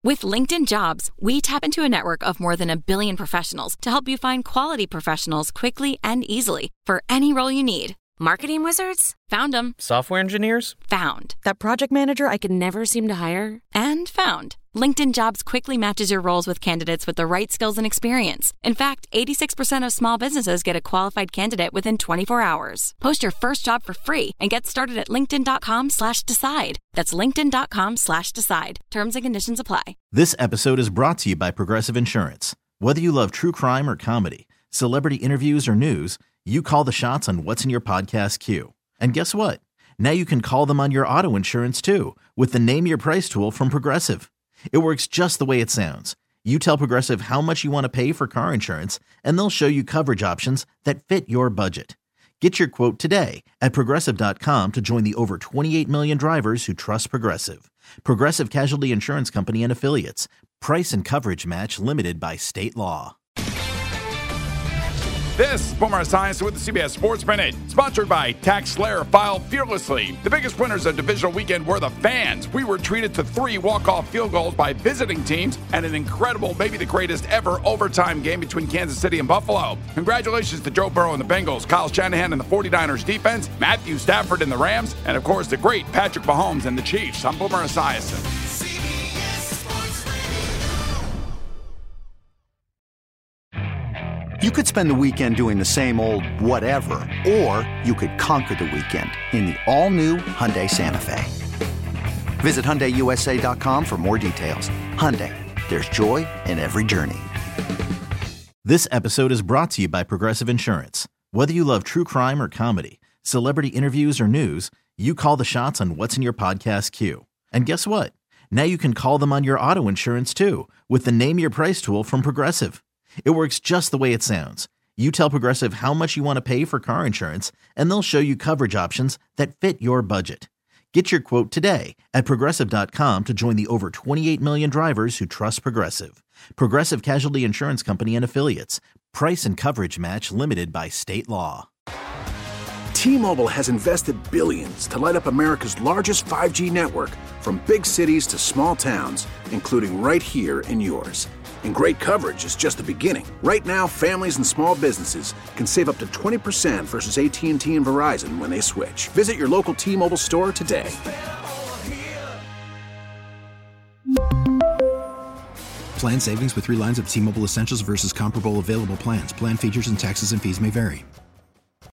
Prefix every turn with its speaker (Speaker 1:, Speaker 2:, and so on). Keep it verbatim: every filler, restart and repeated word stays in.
Speaker 1: With LinkedIn Jobs, we tap into a network of more than a billion professionals to help you find quality professionals quickly and easily for any role you need.
Speaker 2: Marketing wizards?
Speaker 1: Found them.
Speaker 3: Software engineers?
Speaker 1: Found.
Speaker 2: That project manager I could never seem to hire?
Speaker 1: And found. LinkedIn Jobs quickly matches your roles with candidates with the right skills and experience. In fact, eighty-six percent of small businesses get a qualified candidate within twenty-four hours. Post your first job for free and get started at linkedin.com slash decide. That's linkedin.com slash decide. Terms and conditions apply.
Speaker 4: This episode is brought to you by Progressive Insurance. Whether you love true crime or comedy, celebrity interviews or news, you call the shots on what's in your podcast queue. And guess what? Now you can call them on your auto insurance too with the Name Your Price tool from Progressive. It works just the way it sounds. You tell Progressive how much you want to pay for car insurance, and they'll show you coverage options that fit your budget. Get your quote today at Progressive dot com to join the over twenty-eight million drivers who trust Progressive. Progressive Casualty Insurance Company and Affiliates. Price and coverage match limited by state law.
Speaker 5: This is Boomer Science with the C B S Sports Minute, sponsored by TaxSlayer File Fearlessly. The biggest winners of divisional weekend were the fans. We were treated to three walk-off field goals by visiting teams and an incredible, maybe the greatest ever overtime game between Kansas City and Buffalo. Congratulations to Joe Burrow and the Bengals, Kyle Shanahan and the 49ers defense, Matthew Stafford and the Rams, and of course the great Patrick Mahomes and the Chiefs. I'm Boomer Esiason.
Speaker 6: You could spend the weekend doing the same old whatever, or you could conquer the weekend in the all-new Hyundai Santa Fe. Visit Hyundai U S A dot com for more details. Hyundai, there's joy in every journey.
Speaker 4: This episode is brought to you by Progressive Insurance. Whether you love true crime or comedy, celebrity interviews or news, you call the shots on what's in your podcast queue. And guess what? Now you can call them on your auto insurance too with the Name Your Price tool from Progressive. It works just the way it sounds. You tell Progressive how much you want to pay for car insurance, and they'll show you coverage options that fit your budget. Get your quote today at Progressive dot com to join the over twenty-eight million drivers who trust Progressive. Progressive Casualty Insurance Company and Affiliates. Price and coverage match limited by state law.
Speaker 7: T-Mobile has invested billions to light up America's largest five G network, from big cities to small towns, including right here in yours. And great coverage is just the beginning. Right now, families and small businesses can save up to twenty percent versus A T and T and Verizon when they switch. Visit your local T-Mobile store today.
Speaker 8: Plan savings with three lines of T-Mobile Essentials versus comparable available plans. Plan features and taxes and fees may vary.